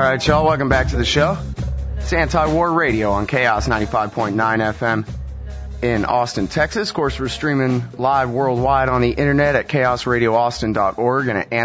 right, y'all, welcome back to the show. It's Anti-War Radio on Chaos 95.9 FM in Austin, Texas. Of course, we're streaming live worldwide on the internet at chaosradioaustin.org and at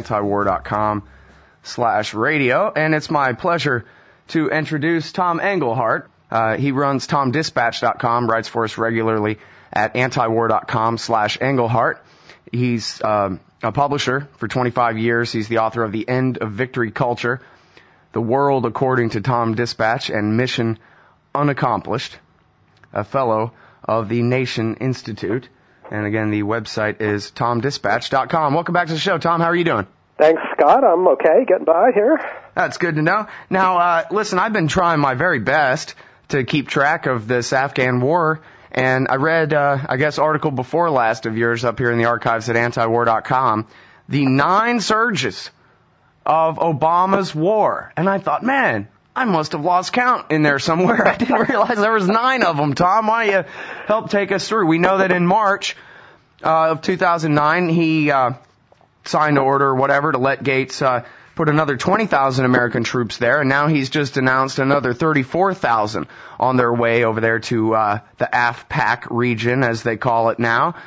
antiwar.com/radio. And it's my pleasure to introduce Tom Engelhardt. He runs TomDispatch.com, writes for us regularly at antiwar.com/Engelhardt. He's a publisher for 25 years. He's the author of The End of Victory Culture, The World According to Tom Dispatch, and Mission Unaccomplished, a fellow of the Nation Institute. And again, the website is TomDispatch.com. Welcome back to the show, Tom. How are you doing? Thanks, Scott. I'm okay, getting by here. That's good to know. Now, listen, I've been trying my very best to keep track of this Afghan war, and I read, article before last of yours up here in the archives at antiwar.com, the 9 surges of Obama's war. And I thought, man, I must have lost count in there somewhere. I didn't realize there was 9 of them. Tom, why don't you help take us through? We know that in March of 2009, he signed an order or whatever to let Gates put another 20,000 American troops there, and now he's just announced another 34,000 on their way over there to the AFPAC region, as they call it now.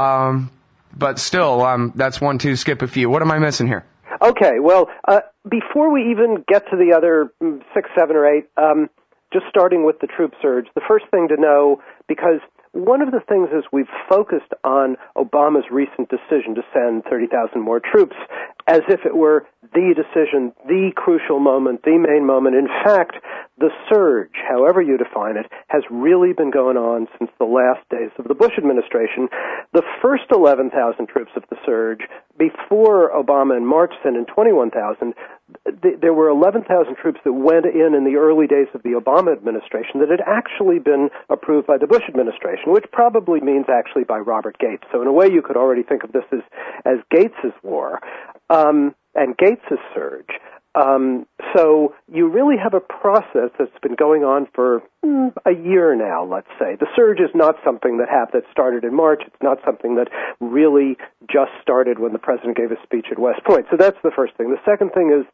But still, that's 1, 2, skip a few. What am I missing here? Okay, well, before we even get to the other 6, 7, or 8, just starting with the troop surge, the first thing to know, because one of the things is we've focused on Obama's recent decision to send 30,000 more troops as if it were the decision, the crucial moment, the main moment. In fact, the surge, however you define it, has really been going on since the last days of the Bush administration. The first 11,000 troops of the surge, before Obama in March sent in 21,000, there were 11,000 troops that went in the early days of the Obama administration that had actually been approved by the Bush administration, which probably means actually by Robert Gates. So in a way, you could already think of this as Gates's war and Gates's surge. So you really have a process that's been going on for a year now, let's say. The surge is not something that started in March. It's not something that really just started when the president gave his speech at West Point. So that's the first thing. The second thing is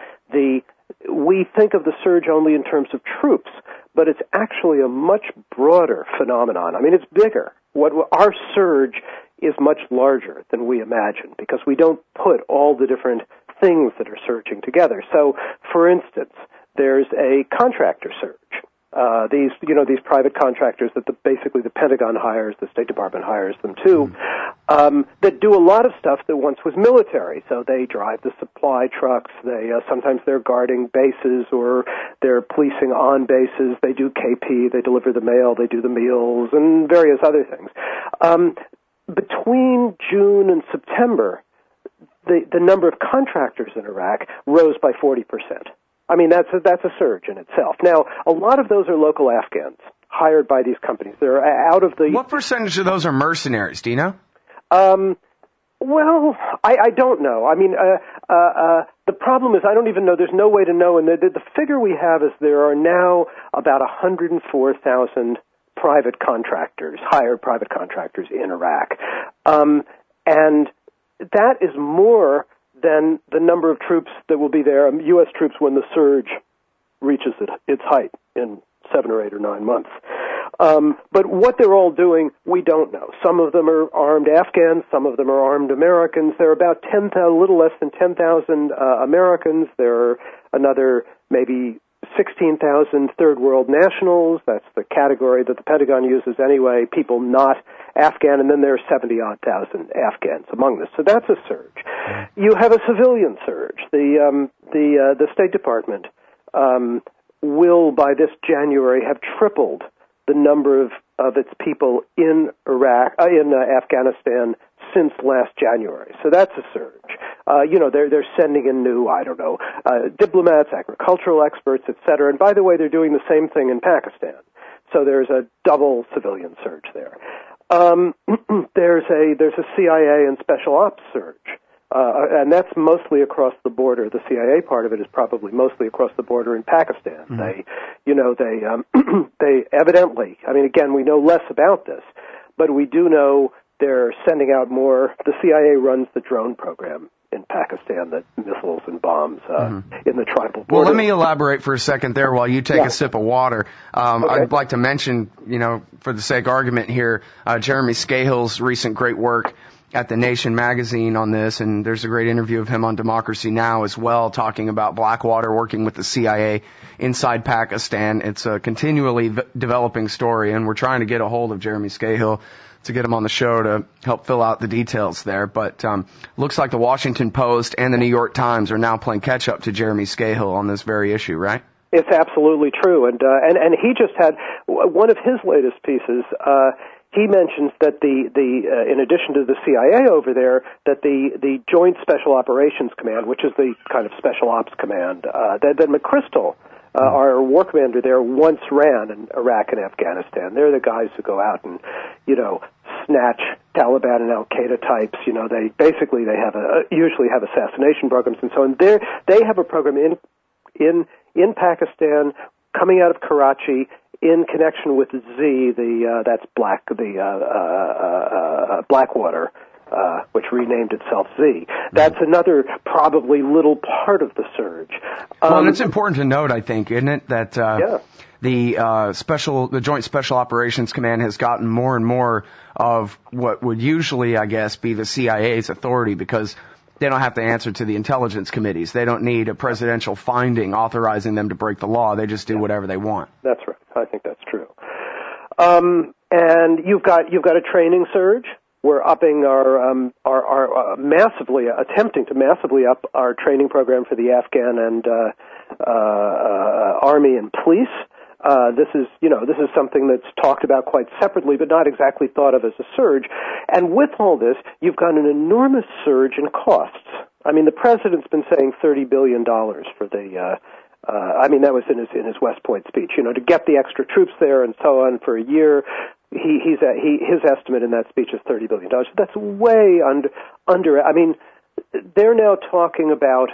we think of the surge only in terms of troops, but it's actually a much broader phenomenon. I mean, it's bigger. Our surge is much larger than we imagine because we don't put all the different things that are surging together. So, for instance, there's a contractor surge. These private contractors that basically the Pentagon hires, the State Department hires them too, that do a lot of stuff that once was military. So they drive the supply trucks. Sometimes they're guarding bases or they're policing on bases. They do KP. They deliver the mail. They do the meals and various other things. Between June and September, the number of contractors in Iraq rose by 40%. I mean, that's a surge in itself. Now, a lot of those are local Afghans hired by these companies. They're out of the... What percentage of those are mercenaries? Do you know? Well, I don't know. I mean, the problem is I don't even know. There's no way to know. And the figure we have is there are now about 104,000 private contractors, hired private contractors in Iraq. And that is more than the number of troops that will be there, U.S. troops, when the surge reaches its height in 7 or 8 or 9 months. But what they're all doing, we don't know. Some of them are armed Afghans. Some of them are armed Americans. There are about a little less than 10,000 Americans. There are another maybe 16,000 third world nationals. That's the category that the Pentagon uses anyway, people not Afghan, and then there are 70-odd thousand Afghans among this. So that's a surge. You have a civilian surge. The State Department will, by this January, have tripled the number of its people in Afghanistan since last January. So that's a surge. They're sending in new, diplomats, agricultural experts, etc. And by the way, they're doing the same thing in Pakistan. So there's a double civilian surge there. There's a CIA and special ops surge. And that's mostly across the border. The CIA part of it is probably mostly across the border in Pakistan. Mm-hmm. They evidently, again, we know less about this, but we do know they're sending out more. The CIA runs the drone program in Pakistan, the missiles and bombs in the tribal border. Well, let me elaborate for a second there while you take a sip of water. Okay. I'd like to mention, for the sake of argument here, Jeremy Scahill's recent great work at The Nation magazine on this, and there's a great interview of him on Democracy Now! As well, talking about Blackwater working with the CIA inside Pakistan. It's a continually developing story, and we're trying to get a hold of Jeremy Scahill to get him on the show to help fill out the details there. But looks like the Washington Post and the New York Times are now playing catch-up to Jeremy Scahill on this very issue, right? It's absolutely true, and he just had one of his latest pieces. He mentions that in addition to the CIA over there, that the Joint Special Operations Command, which is the kind of special ops command, that McChrystal, our war commander there, once ran in Iraq and Afghanistan. They're the guys who go out and, snatch Taliban and Al-Qaeda types. They usually have assassination programs and so on. They have a program in Pakistan coming out of Karachi, in connection with Blackwater, which renamed itself Z. That's another probably little part of the surge. Well, it's important to note, I think, isn't it, that the Joint Special Operations Command has gotten more and more of what would usually, I guess, be the CIA's authority, because they don't have to answer to the intelligence committees. They don't need a presidential finding authorizing them to break the law. They just do whatever they want. That's right. I think that's true. And you've got a training surge. We're upping our attempting to massively up our training program for the Afghan and Army and police. This is something that's talked about quite separately, but not exactly thought of as a surge. And with all this, you've got an enormous surge in costs. I mean, the president's been saying $30 billion for the. That was in his West Point speech. To get the extra troops there and so on for a year. His estimate in that speech is $30 billion. That's way under. I mean, they're now talking about.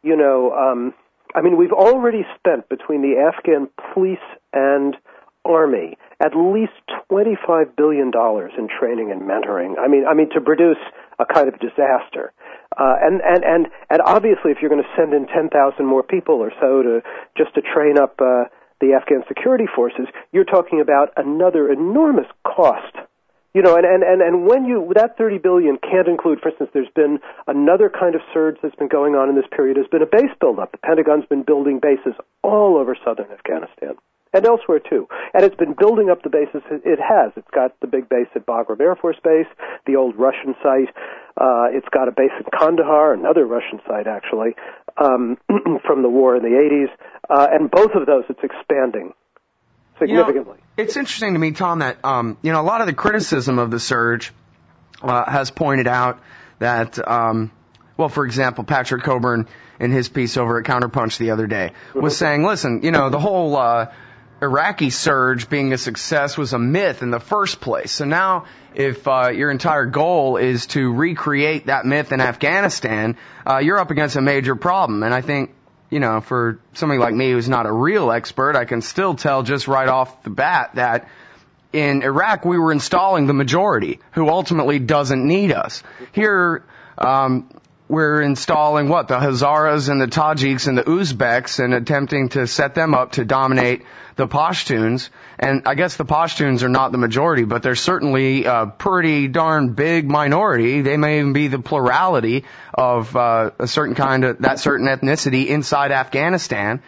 We've already spent between the Afghan police and army at least $25 billion in training and mentoring. I mean, to produce a kind of disaster. And obviously, if you're going to send in 10,000 more people or so to train up the Afghan security forces, you're talking about another enormous cost. And when that $30 billion can't include, for instance, there's been another kind of surge that's been going on in this period. Has been a base buildup. The Pentagon's been building bases all over southern Afghanistan and elsewhere too. And it's been building up the bases. It has. It's got the big base at Bagram Air Force Base, the old Russian site. It's got a base in Kandahar, another Russian site actually, from the war in the 80s. And both of those, it's expanding significantly. It's interesting to me, Tom, that a lot of the criticism of the surge has pointed out that, for example, Patrick Coburn in his piece over at Counterpunch the other day was saying, listen, the whole Iraqi surge being a success was a myth in the first place. So now, if your entire goal is to recreate that myth in Afghanistan, you're up against a major problem. And I think, for somebody like me who's not a real expert, I can still tell just right off the bat that in Iraq we were installing the majority who ultimately doesn't need us. Here, we're installing the Hazaras and the Tajiks and the Uzbeks and attempting to set them up to dominate the Pashtuns. And I guess the Pashtuns are not the majority, but they're certainly a pretty darn big minority. They may even be the plurality of that certain ethnicity inside Afghanistan.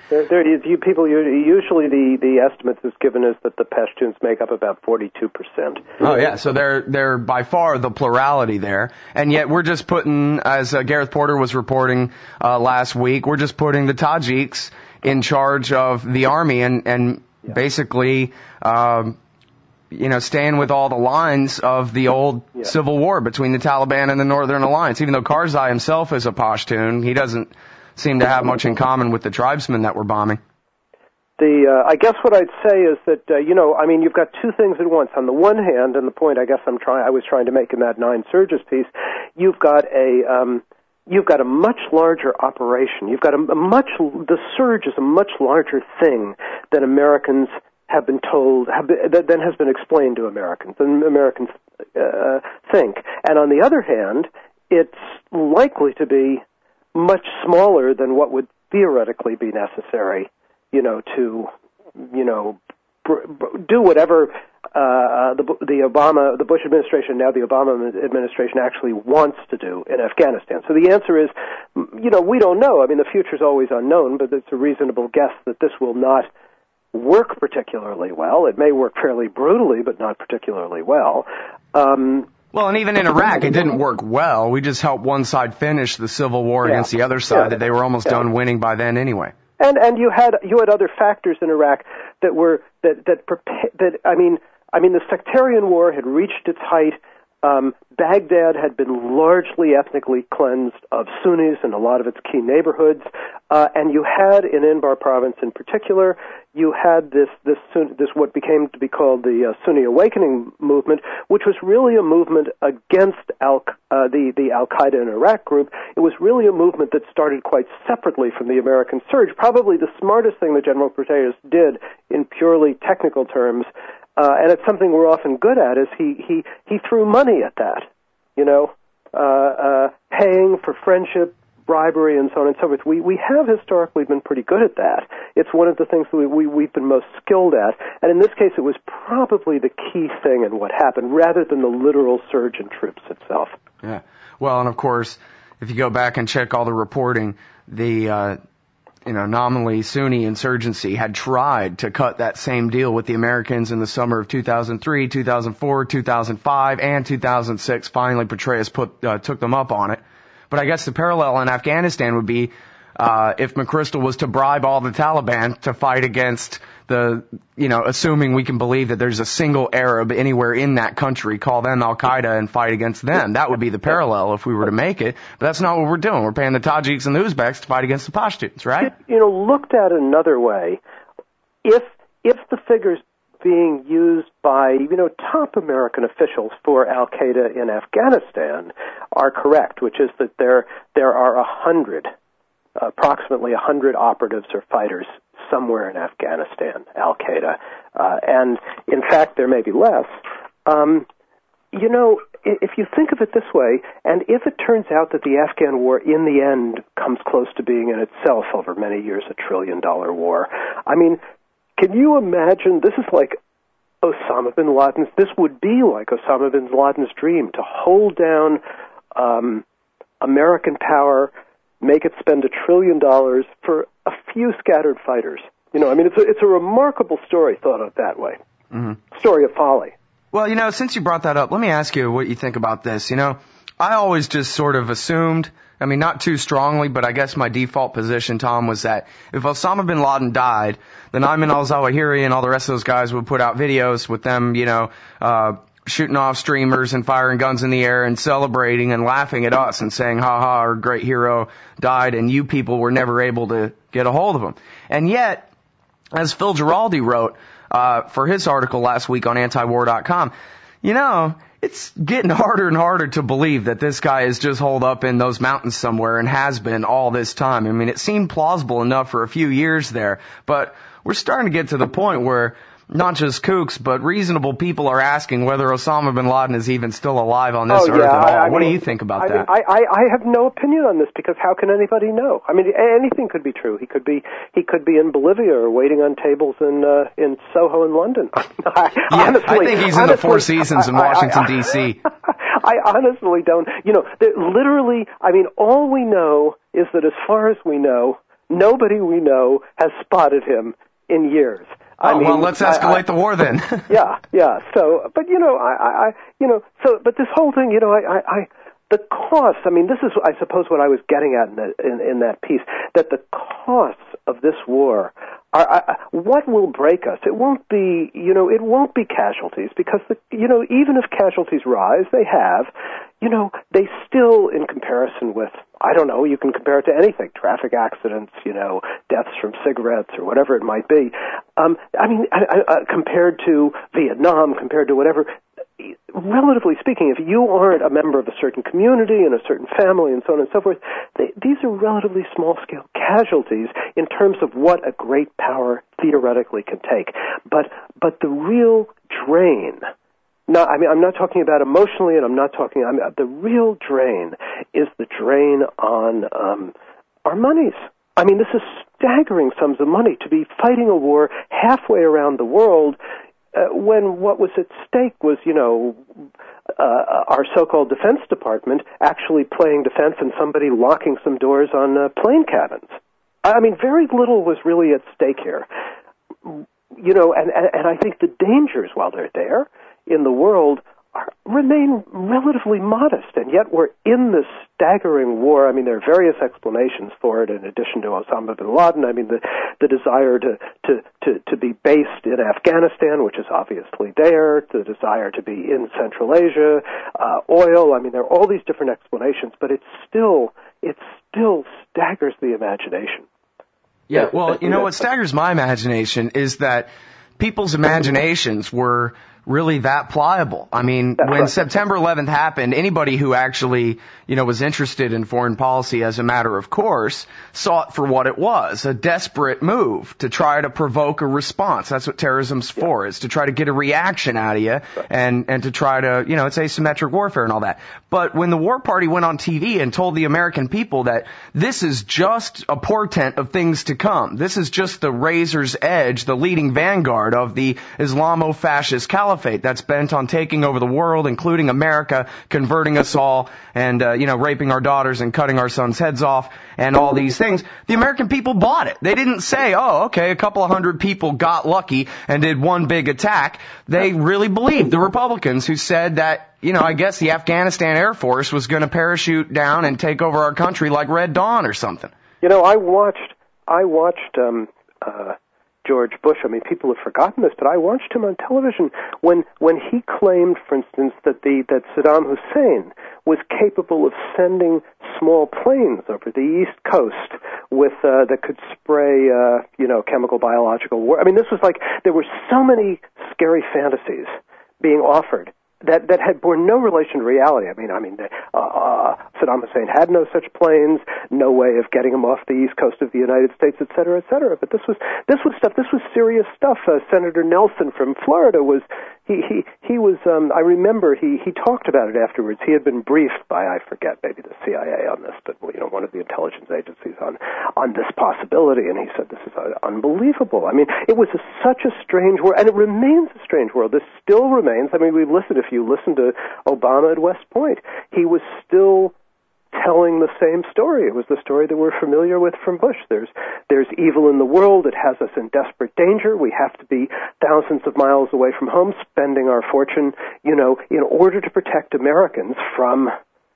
Usually the estimates is given is that the Pashtuns make up about 42%. Oh yeah, so they're by far the plurality there, and yet we're just putting, as Gareth Porter was reporting last week, we're just putting the Tajiks in charge of the army and basically, staying with all the lines of the old civil war between the Taliban and the Northern Alliance. Even though Karzai himself is a Pashtun, he doesn't seem to have much in common with the tribesmen that we're bombing. I guess what I'd say is that, you've got two things at once. On the one hand, and the point I guess I was trying to make in that Nine Surges piece, you've got a much larger operation. The surge is a much larger thing than Americans have been told, than has been explained to Americans, than Americans think. And on the other hand, it's likely to be much smaller than what would theoretically be necessary, to, do whatever the Bush administration, now the Obama administration, actually wants to do in Afghanistan. So the answer is, we don't know. I mean, the future's always unknown, but it's a reasonable guess that this will not work particularly well. It may work fairly brutally, but not particularly well. Well, and even in Iraq, it didn't work well. We just helped one side finish the civil war against the other side that they were almost done winning by then anyway. And you had other factors in Iraq that the sectarian war had reached its height. Baghdad had been largely ethnically cleansed of Sunnis in a lot of its key neighborhoods, and you had in Anbar province in particular, you had this what became to be called the Sunni Awakening movement, which was really a movement against the Al Qaeda in Iraq group. It was really a movement that started quite separately from the American surge. Probably the smartest thing that General Petraeus did in purely technical terms. And it's something we're often good at, is he threw money at that, paying for friendship, bribery, and so on and so forth. We have historically been pretty good at that. It's one of the things that we've been most skilled at, and in this case it was probably the key thing in what happened, rather than the literal surge in troops itself. Yeah. Well, and of course, if you go back and check all the reporting, the nominally Sunni insurgency had tried to cut that same deal with the Americans in the summer of 2003, 2004, 2005, and 2006. Finally, Petraeus took them up on it. But I guess the parallel in Afghanistan would be if McChrystal was to bribe all the Taliban to fight against assuming we can believe that there's a single Arab anywhere in that country, call them Al-Qaeda and fight against them. That would be the parallel if we were to make it. But that's not what we're doing. We're paying the Tajiks and the Uzbeks to fight against the Pashtuns, right? Looked at another way, if the figures being used by, top American officials for Al-Qaeda in Afghanistan are correct, which is that there are approximately 100 operatives or fighters somewhere in Afghanistan, Al-Qaeda. And in fact, there may be less. If you think of it this way, and if it turns out that the Afghan war in the end comes close to being in itself over many years a $1 trillion war, I mean, can you imagine, this is like Osama bin Laden's, this would be like Osama bin Laden's dream, to hold down American power, make it spend $1 trillion for a few scattered fighters. It's a remarkable story thought of that way. Mm-hmm. Story of folly. Well, since you brought that up, let me ask you what you think about this. I always just sort of assumed, not too strongly, but I guess my default position, Tom, was that if Osama bin Laden died, then Ayman al-Zawahiri and all the rest of those guys would put out videos with them, shooting off streamers and firing guns in the air and celebrating and laughing at us and saying, ha ha, our great hero died and you people were never able to get a hold of him. And yet, as Phil Giraldi wrote for his article last week on antiwar.com, it's getting harder and harder to believe that this guy is just holed up in those mountains somewhere and has been all this time. It seemed plausible enough for a few years there, but we're starting to get to the point where not just kooks, but reasonable people are asking whether Osama bin Laden is even still alive on this earth at all. What do you think about that? I have no opinion on this, because how can anybody know? Anything could be true. He could be in Bolivia or waiting on tables in Soho in London. Honestly, I think he's in the Four Seasons in Washington, D.C. I honestly don't. Literally, all we know is that as far as we know, nobody we know has spotted him in years. Well, let's escalate the war then. Yeah. So, but but this whole thing, the cost. This is, I suppose, what I was getting at in that piece. That the costs of this war are what will break us. It won't be, it won't be casualties, because even if casualties rise, they have. They still, in comparison with, I don't know, you can compare it to anything, traffic accidents, deaths from cigarettes or whatever it might be. Compared to Vietnam, compared to whatever, relatively speaking, if you aren't a member of a certain community and a certain family and so on and so forth, these are relatively small-scale casualties in terms of what a great power theoretically can take. But the real drain, I'm not talking about emotionally, and the real drain is the drain on our monies. I mean, this is staggering sums of money to be fighting a war halfway around the world when what was at stake was, our so-called Defense Department actually playing defense and somebody locking some doors on plane cabins. I mean, very little was really at stake here. And I think the dangers, while they're there in the world, remain relatively modest, and yet we're in this staggering war. I mean, there are various explanations for it in addition to Osama bin Laden. I mean, the desire to be based in Afghanistan, which is obviously there, the desire to be in Central Asia, oil. I mean, there are all these different explanations, but it still staggers the imagination. Yeah, well, what staggers my imagination is that people's imaginations were really that pliable. I mean, when September 11th happened, anybody who actually, was interested in foreign policy as a matter of course, saw it for what it was, a desperate move to try to provoke a response. That's what terrorism's for, is to try to get a reaction out of you and to try to, it's asymmetric warfare and all that. But when the war party went on TV and told the American people that this is just a portent of things to come, this is just the razor's edge, the leading vanguard of the Islamo-fascist caliphate that's bent on taking over the world, including America, converting us all, and, raping our daughters and cutting our sons' heads off, and all these things. The American people bought it. They didn't say, oh, okay, a couple of hundred people got lucky and did one big attack. They really believed the Republicans who said that, I guess the Afghanistan Air Force was going to parachute down and take over our country like Red Dawn or something. I watched George Bush. I mean, people have forgotten this, but I watched him on television when he claimed, for instance, that Saddam Hussein was capable of sending small planes over the East Coast with that could spray, chemical, biological war. I mean, this was like there were so many scary fantasies being offered that had borne no relation to reality. I mean, Saddam Hussein had no such planes, no way of getting them off the east coast of the United States, et cetera, et cetera. But this was serious stuff. Senator Nelson from Florida was he was. I remember he talked about it afterwards. He had been briefed by, I forget, maybe the CIA on this, but one of the intelligence agencies on this possibility, and he said this is unbelievable. I mean, it was such a strange world, and it remains a strange world. This still remains. I mean, if you listen to Obama at West Point, he was still telling the same story. It was the story that we're familiar with from Bush. There's evil in the world. It has us in desperate danger. We have to be thousands of miles away from home, spending our fortune, in order to protect Americans from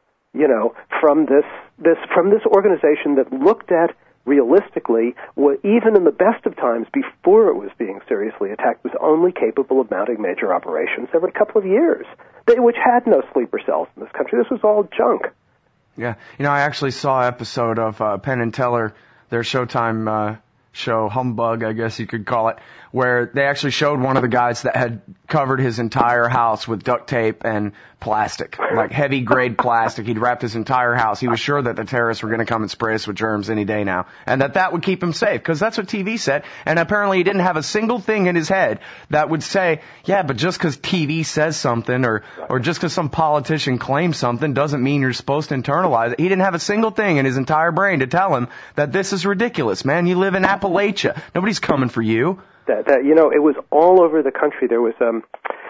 this organization that looked at realistically, even in the best of times, before it was being seriously attacked, was only capable of mounting major operations every couple of years, which had no sleeper cells in this country. This was all junk. Yeah. I actually saw an episode of Penn and Teller, their Showtime show, Humbug, I guess you could call it, where they actually showed one of the guys that had covered his entire house with duct tape and plastic, like heavy grade plastic. He'd wrapped his entire house. He was sure that the terrorists were going to come and spray us with germs any day now, and that would keep him safe, because that's what TV said. And apparently he didn't have a single thing in his head that would say, yeah, but just because TV says something or just because some politician claims something doesn't mean you're supposed to internalize it. He didn't have a single thing in his entire brain to tell him that this is ridiculous, man. You live in Appalachia. Nobody's coming for you. It was all over the country. There was a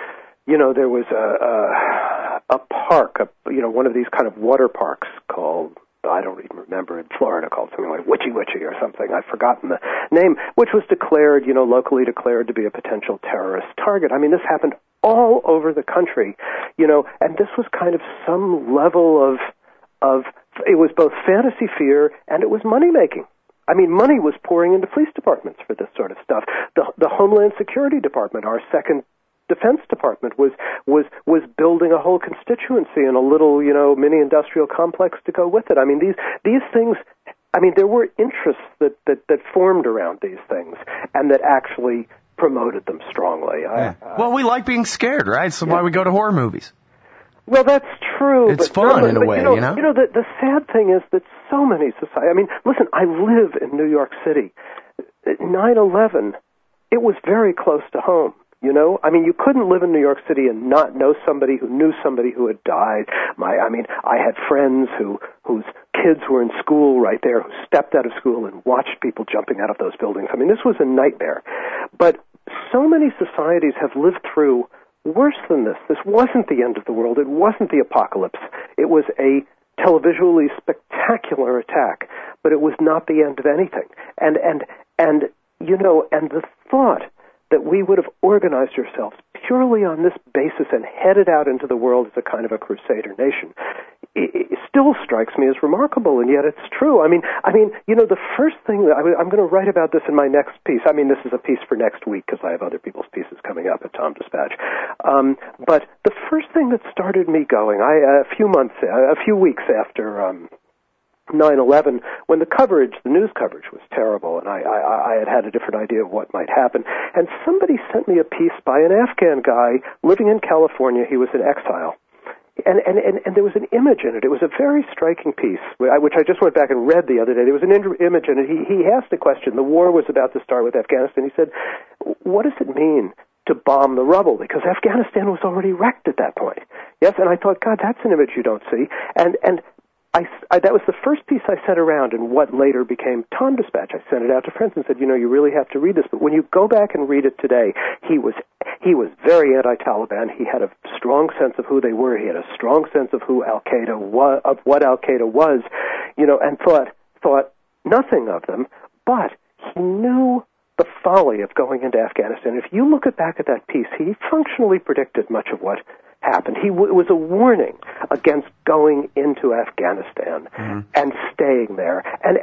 park, one of these kind of water parks called, I don't even remember, in Florida, called something like Witchy Witchy or something. I've forgotten the name, which was declared, locally declared to be a potential terrorist target. I mean, this happened all over the country, and this was kind of some level of it was both fantasy fear and it was money making. I mean, money was pouring into police departments for this sort of stuff. The Homeland Security Department, our second Defense Department, was building a whole constituency and a little, mini industrial complex to go with it. I mean, these things. I mean, there were interests that formed around these things and that actually promoted them strongly. Yeah. Well, we like being scared, right? So why we go to horror movies. Well, that's true. It's fun in a way, The sad thing is that so many societies. I mean, listen, I live in New York City. 9/11, it was very close to home. You know, I mean, you couldn't live in New York City and not know somebody who knew somebody who had died. I had friends whose kids were in school right there, who stepped out of school and watched people jumping out of those buildings. I mean, this was a nightmare. But so many societies have lived through worse than this. This wasn't the end of the world. It wasn't the apocalypse. It was a televisually spectacular attack, but it was not the end of anything. And the thought that we would have organized ourselves purely on this basis and headed out into the world as a kind of a crusader nation, it still strikes me as remarkable, and yet it's true. I mean, the first thing that I'm going to write about this in my next piece. I mean, this is a piece for next week because I have other people's pieces coming up at Tom Dispatch. But the first thing that started me going, a few weeks after 9/11, when the news coverage was terrible, and I had a different idea of what might happen, and somebody sent me a piece by an Afghan guy living in California. He was in exile. And there was an image in it. It was a very striking piece, which I just went back and read the other day. There was an image in it. He asked a question. The war was about to start with Afghanistan. He said, what does it mean to bomb the rubble? Because Afghanistan was already wrecked at that point. Yes, and I thought, God, that's an image you don't see. And that was the first piece I sent around in what later became Tom Dispatch. I sent it out to friends and said, you really have to read this. But when you go back and read it today, he was very anti-Taliban. He had a strong sense of who they were. He had a strong sense of who Al-Qaeda was, of what Al-Qaeda was, and thought nothing of them. But he knew the folly of going into Afghanistan. If you look back at that piece, he functionally predicted much of what happened. It was a warning against going into Afghanistan and staying there.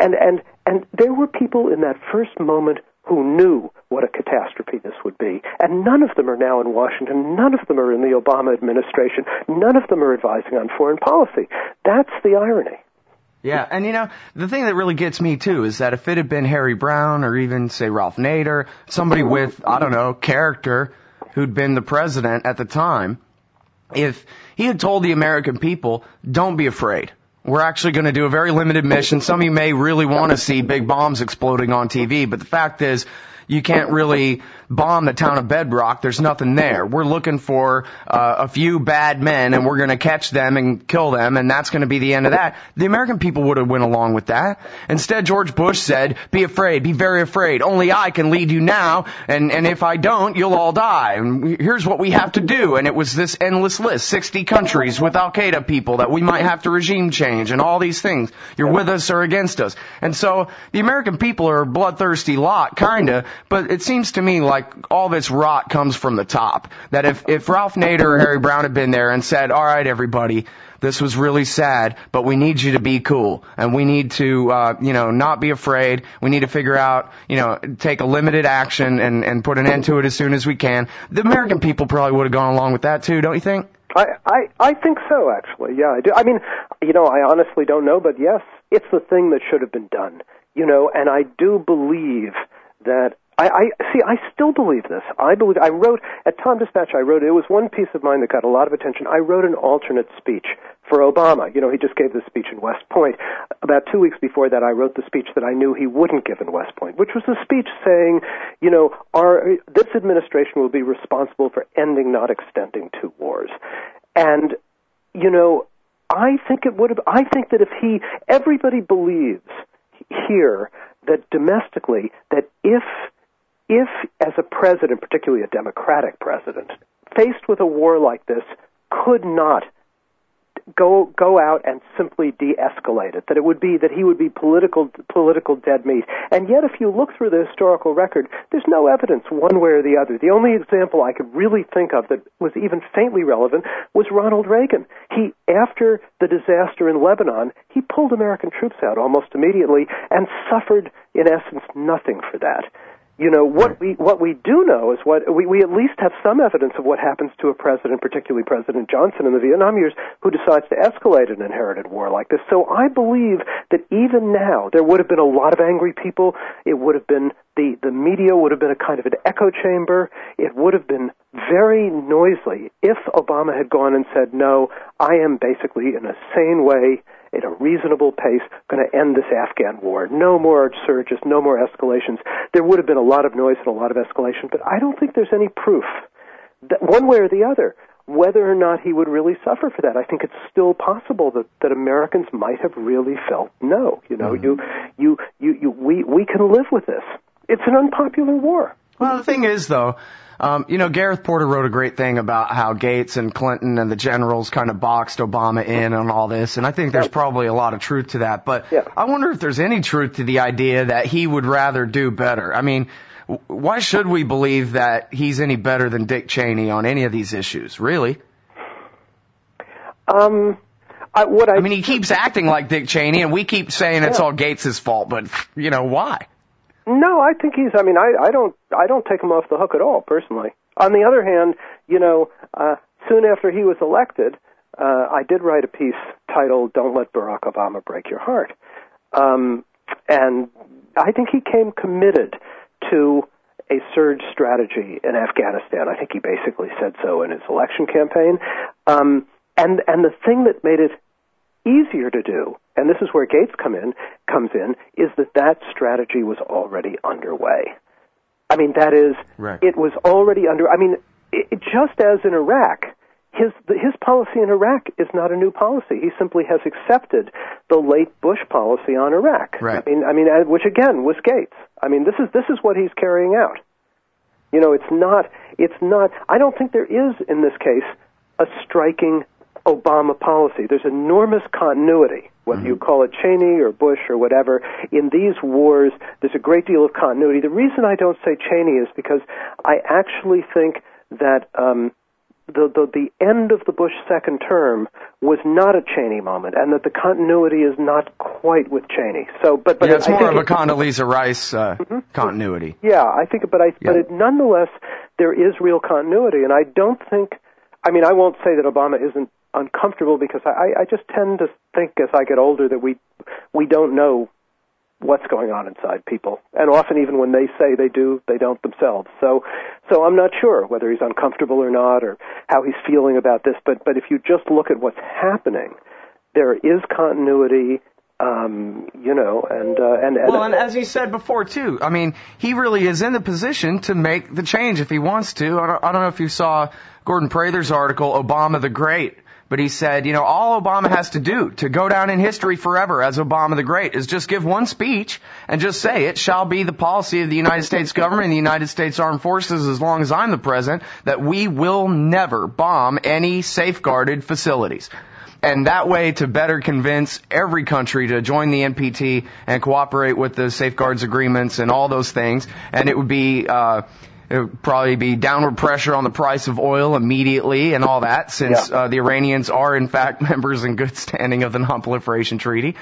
And there were people in that first moment who knew what a catastrophe this would be. And none of them are now in Washington. None of them are in the Obama administration. None of them are advising on foreign policy. That's the irony. Yeah, and the thing that really gets me too is that if it had been Harry Brown or even, say, Ralph Nader, somebody with, character who'd been the president at the time, if he had told the American people, don't be afraid. We're actually going to do a very limited mission. Some of you may really want to see big bombs exploding on TV, but the fact is, you can't really bomb the town of Bedrock. There's nothing there. We're looking for a few bad men, and we're going to catch them and kill them, and that's going to be the end of that. The American people would have went along with that. Instead, George Bush said, be afraid, be very afraid. Only I can lead you now, and if I don't, you'll all die. And here's what we have to do. And it was this endless list, 60 countries with Al-Qaeda people that we might have to regime change and all these things. You're with us or against us. And so the American people are a bloodthirsty lot, kinda, but it seems to me like all this rot comes from the top. That if Ralph Nader or Harry Brown had been there and said, all right, everybody, this was really sad, but we need you to be cool, and we need to, not be afraid. We need to figure out, take a limited action and put an end to it as soon as we can. The American people probably would have gone along with that too, don't you think? I think so, actually. Yeah, I do. I mean, I honestly don't know, but yes, it's the thing that should have been done. And I do believe that I still believe this. I wrote, at Tom Dispatch, it was one piece of mine that got a lot of attention. I wrote an alternate speech for Obama. He just gave this speech in West Point. About 2 weeks before that, I wrote the speech that I knew he wouldn't give in West Point, which was a speech saying, this administration will be responsible for ending, not extending, two wars. And, I think that everybody believes here that domestically, that if as a president, particularly a Democratic president, faced with a war like this, could not go out and simply de-escalate it, that he would be political dead meat. And yet, if you look through the historical record, there's no evidence one way or the other. The only example I could really think of that was even faintly relevant was Ronald Reagan. After the disaster in Lebanon, he pulled American troops out almost immediately and suffered, in essence, nothing for that. What we do know is we at least have some evidence of what happens to a president, particularly President Johnson in the Vietnam years, who decides to escalate an inherited war like this. So I believe that even now there would have been a lot of angry people. It would have been the media would have been a kind of an echo chamber. It would have been very noisy if Obama had gone and said, no, I am basically in a sane way at a reasonable pace, going to end this Afghan war. No more surges, no more escalations. There would have been a lot of noise and a lot of escalation, but I don't think there's any proof that one way or the other whether or not he would really suffer for that. I think it's still possible that Americans might have really felt no. We can live with this. It's an unpopular war. Well, the thing is, though, Gareth Porter wrote a great thing about how Gates and Clinton and the generals kind of boxed Obama in on all this, and I think there's probably a lot of truth to that. But I wonder if there's any truth to the idea that he would rather do better. I mean, why should we believe that he's any better than Dick Cheney on any of these issues, really? He keeps acting like Dick Cheney, and we keep saying it's all Gates' fault, but, why? No, I think I don't take him off the hook at all, personally. On the other hand, soon after he was elected, I did write a piece titled "Don't Let Barack Obama Break Your Heart." And I think he came committed to a surge strategy in Afghanistan. I think he basically said so in his election campaign. And the thing that made it easier to do, and this is where Gates comes in, is that strategy was already underway. I mean, that is, right. It was already just as in Iraq, his policy in Iraq is not a new policy. He simply has accepted the late Bush policy on Iraq. Right. Which again was Gates. This is what he's carrying out. It's not. I don't think there is in this case a striking Obama policy. There's enormous continuity, whether you call it Cheney or Bush or whatever. In these wars, there's a great deal of continuity. The reason I don't say Cheney is because I actually think that the end of the Bush second term was not a Cheney moment, and that the continuity is not quite with Cheney. So, but it's more of a Condoleezza Rice continuity. Yeah, I think, but nonetheless, there is real continuity, and I don't think. I won't say that Obama isn't uncomfortable, because I just tend to think as I get older that we don't know what's going on inside people, and often even when they say they do, they don't themselves. So I'm not sure whether he's uncomfortable or not, or how he's feeling about this. But if you just look at what's happening, there is continuity. And as he said before too, he really is in the position to make the change if he wants to. I don't know if you saw Gordon Prather's article, Obama the Great. But he said, all Obama has to do to go down in history forever as Obama the Great is just give one speech and just say, it shall be the policy of the United States government and the United States Armed Forces as long as I'm the president that we will never bomb any safeguarded facilities. And that way to better convince every country to join the NPT and cooperate with the safeguards agreements and all those things. And it would be, it would probably be downward pressure on the price of oil immediately and all that, since the Iranians are, in fact, members in good standing of the Non-Proliferation Treaty.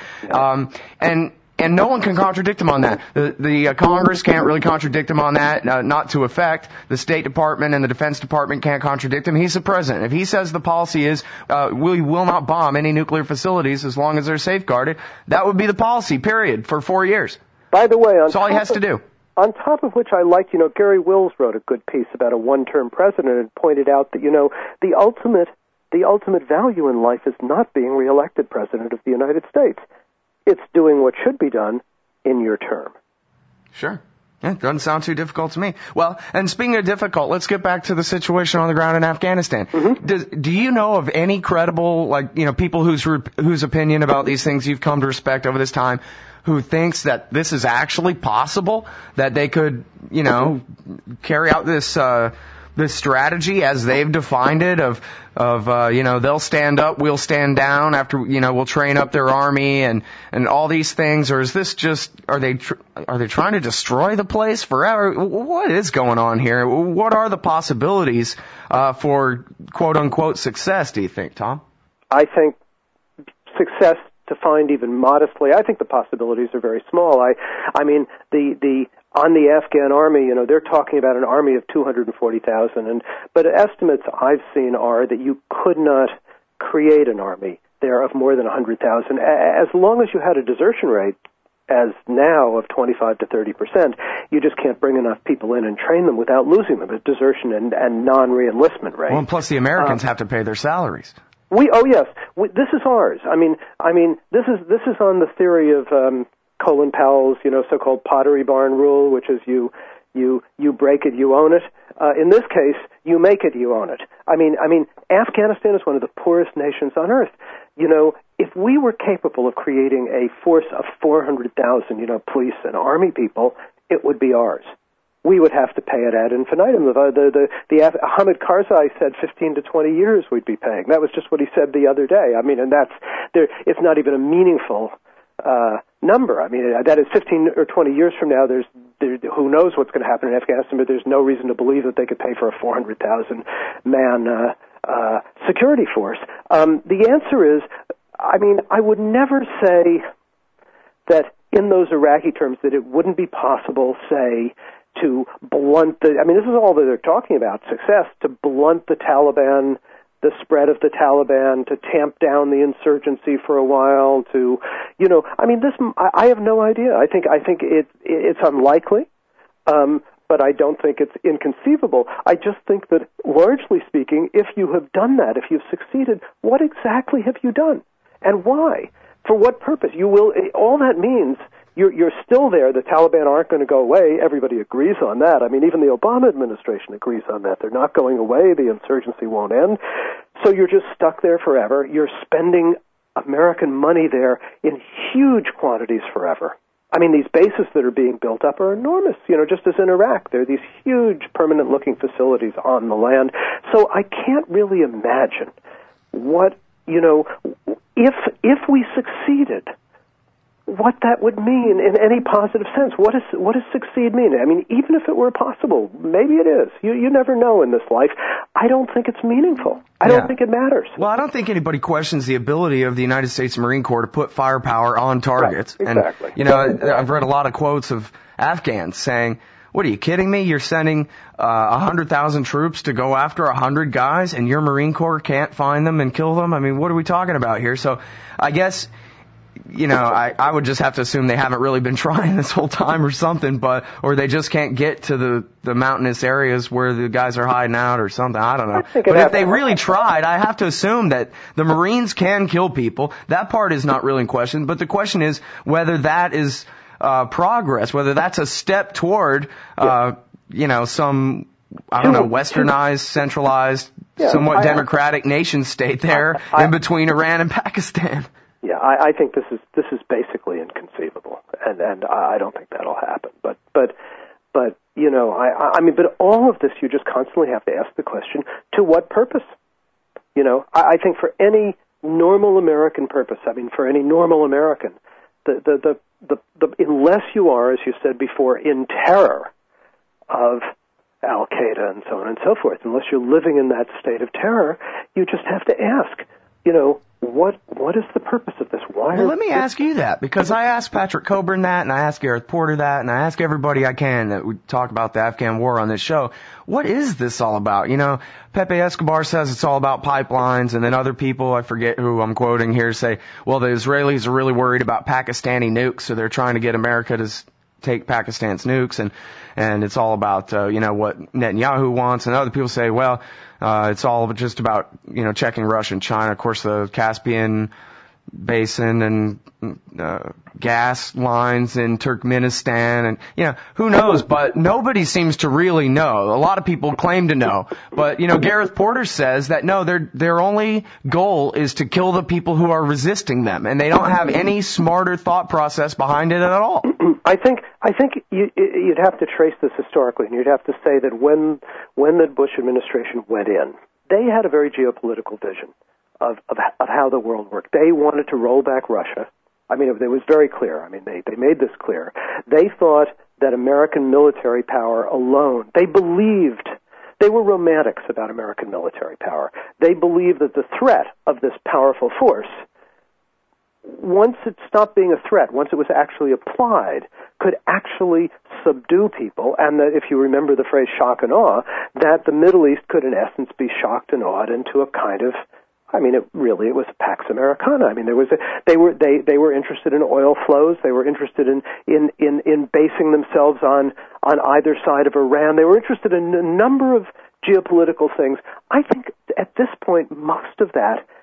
And no one can contradict him on that. The Congress can't really contradict him on that, not to effect. The State Department and the Defense Department can't contradict him. He's the president. If he says the policy is we will not bomb any nuclear facilities as long as they're safeguarded, that would be the policy, period, for 4 years. By the way, that's all he has to do. On top of which I liked, Gary Wills wrote a good piece about a one-term president and pointed out that, the ultimate value in life is not being reelected president of the United States. It's doing what should be done in your term. Sure. Yeah, it doesn't sound too difficult to me. Well, and speaking of difficult, let's get back to the situation on the ground in Afghanistan. Mm-hmm. Do you know of any credible, people whose opinion about these things you've come to respect over this time, who thinks that this is actually possible, that they could, carry out this strategy as they've defined it of they'll stand up, we'll stand down after, we'll train up their army and all these things? Or is this just, are they trying to destroy the place forever? What is going on here? What are the possibilities, for quote unquote success, do you think, Tom? I think success defined even modestly, I think the possibilities are very small. On the Afghan army, they're talking about an army of 240,000, but estimates I've seen are that you could not create an army there of more than 100,000 as long as you had a desertion rate, as now, of 25 to 30%. You just can't bring enough people in and train them without losing them. A desertion and non-reenlistment rate. Well, and plus the Americans have to pay their salaries. Yes, this is ours. I mean, this is on the theory of Colin Powell's, so-called Pottery Barn rule, which is you break it, you own it. In this case, you make it, you own it. I mean, Afghanistan is one of the poorest nations on earth. If we were capable of creating a force of 400,000, police and army people, it would be ours. We would have to pay it ad infinitum. The Hamid Karzai said 15 to 20 years we'd be paying. That was just what he said the other day. I mean, and it's not even a meaningful number. I mean, that is 15 or 20 years from now. Who knows what's going to happen in Afghanistan? But there's no reason to believe that they could pay for a 400,000 man security force. The answer is, I would never say that in those Iraqi terms that it wouldn't be possible, say, to blunt this is all that they're talking about, success, to blunt the Taliban, the spread of the Taliban, to tamp down the insurgency for a while, I have no idea. I think it's unlikely, but I don't think it's inconceivable. I just think that, largely speaking, if you have done that, if you've succeeded, what exactly have you done? And why? For what purpose? All that means, you're still there. The Taliban aren't going to go away. Everybody agrees on that. I mean, even the Obama administration agrees on that. They're not going away. The insurgency won't end. So you're just stuck there forever. You're spending American money there in huge quantities forever. I mean, these bases that are being built up are enormous, just as in Iraq. There are these huge permanent-looking facilities on the land. So I can't really imagine what, if we succeeded, what that would mean in any positive sense. What does succeed mean? I mean, even if it were possible, maybe it is. You never know in this life. I don't think it's meaningful. I don't think it matters. Well, I don't think anybody questions the ability of the United States Marine Corps to put firepower on targets. Right, exactly. And, I've read a lot of quotes of Afghans saying, what, are you kidding me? You're sending 100,000 troops to go after 100 guys, and your Marine Corps can't find them and kill them? I mean, what are we talking about here? So I guess, I would just have to assume they haven't really been trying this whole time or something, or they just can't get to the mountainous areas where the guys are hiding out or something. I don't know. But if they really tried, I have to assume that the Marines can kill people. That part is not really in question. But the question is whether that is progress, whether that's a step toward, some, westernized, centralized, somewhat democratic nation state there in between Iran and Pakistan. Yeah, I think this is basically inconceivable, and I don't think that'll happen. But but all of this, you just constantly have to ask the question: to what purpose? I think for any normal American purpose, for any normal American, the unless you are, as you said before, in terror of Al Qaeda and so on and so forth, unless you're living in that state of terror, you just have to ask, what is the purpose of this? Well, let me ask you that, because I asked Patrick Coburn that, and I asked Gareth Porter that, and I ask everybody I can that we talk about the Afghan war on this show. What is this all about? Pepe Escobar says it's all about pipelines, and then other people, I forget who I'm quoting here, say, well, the Israelis are really worried about Pakistani nukes, so they're trying to get America to take Pakistan's nukes, and it's all about, what Netanyahu wants, and other people say, well, it's all just about, checking Russia and China. Of course, the Caspian Basin and gas lines in Turkmenistan, and who knows, but nobody seems to really know. A lot of people claim to know, but Gareth Porter says that no, their only goal is to kill the people who are resisting them, and they don't have any smarter thought process behind it at all. I think you'd have to trace this historically, and you'd have to say that when the Bush administration went in, they had a very geopolitical vision of how the world worked. They wanted to roll back Russia. It was very clear. They made this clear. They thought that American military power alone, they were romantics about American military power. They believed that the threat of this powerful force, once it stopped being a threat, once it was actually applied, could actually subdue people, and that, if you remember the phrase shock and awe, that the Middle East could in essence be shocked and awed into a kind of, it was a Pax Americana. They were interested in oil flows. They were interested in basing themselves on either side of Iran. They were interested in a number of geopolitical things. I think at this point most of that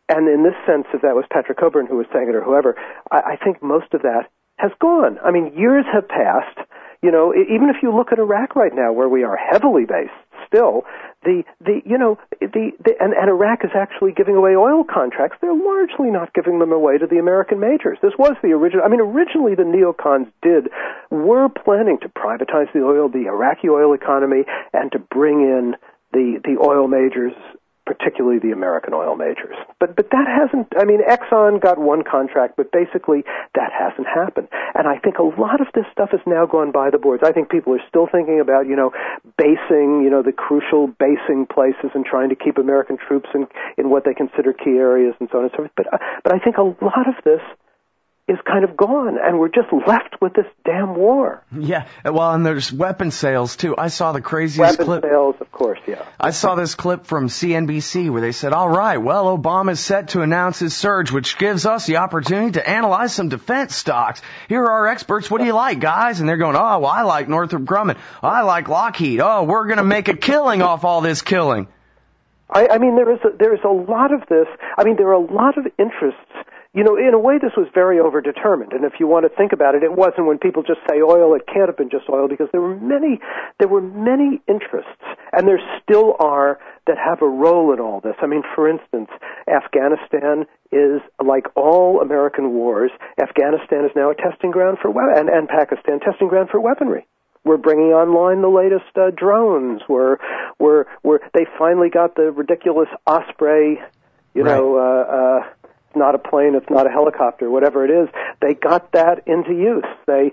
And in this sense, if that was Patrick Coburn who was saying it or whoever, I think most of that has gone. I mean, years have passed. You know, even if you look at Iraq right now, where we are heavily based still, and Iraq is actually giving away oil contracts. They're largely not giving them away to the American majors. This was the original. I mean, originally the neocons were planning to privatize the Iraqi oil economy and to bring in the oil majors, particularly the American oil majors. But that hasn't, I mean, Exxon got one contract, but basically that hasn't happened. And I think a lot of this stuff has now gone by the boards. I think people are still thinking about, basing, the crucial basing places and trying to keep American troops in what they consider key areas and so on and so forth. But I think a lot of this is kind of gone, and we're just left with this damn war. Yeah, well, and there's weapon sales, too. I saw the craziest clip. Weapon sales, of course, yeah. I saw this clip from CNBC where they said, all right, well, Obama's set to announce his surge, which gives us the opportunity to analyze some defense stocks. Here are our experts. What do you like, guys? And they're going, oh, well, I like Northrop Grumman. I like Lockheed. Oh, we're going to make a killing off all this killing. I mean, there is a lot of this. I mean, there are a lot of interests. In a way, this was very overdetermined. And if you want to think about it, it wasn't when people just say oil, it can't have been just oil, because there were many interests, and there still are, that have a role in all this. I mean, for instance, Afghanistan is, like all American wars, Afghanistan is now a testing ground for and Pakistan, testing ground for weaponry. We're bringing online the latest drones. They finally got the ridiculous Osprey, right. Not a plane, it's not a helicopter, whatever it is. They got that into use.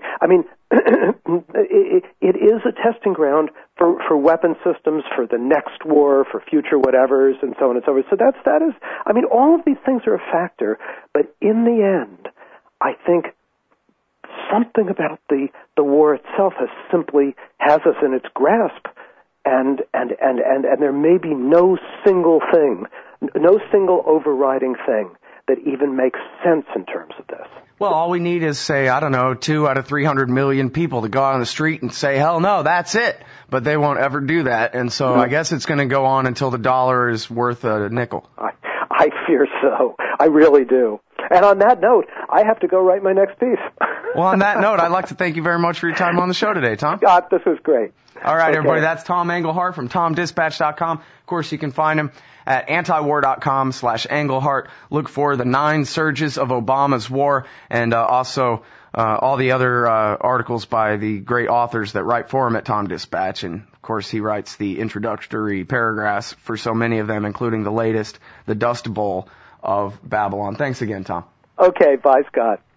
It is a testing ground for weapon systems, for the next war, for future whatevers, and so on and so forth. So that is, I mean, all of these things are a factor, but in the end, I think something about the war itself has us in its grasp, and there may be no single thing, no single overriding thing that even makes sense in terms of this. Well, all we need is, say, 2 out of 300 million people to go out on the street and say, hell no, that's it. But they won't ever do that. And so I guess it's going to go on until the dollar is worth a nickel. I fear so. I really do. And on that note, I have to go write my next piece. Well, on that note, I'd like to thank you very much for your time on the show today, Tom. Scott, this was great. All right, everybody, that's Tom Engelhart from TomDispatch.com. Of course, you can find him at antiwar.com/Engelhart. Look for the 9 surges of Obama's war, and also all the other articles by the great authors that write for him at Tom Dispatch. And, of course, he writes the introductory paragraphs for so many of them, including the latest, The Dust Bowl of Babylon. Thanks again, Tom. Okay, bye, Scott.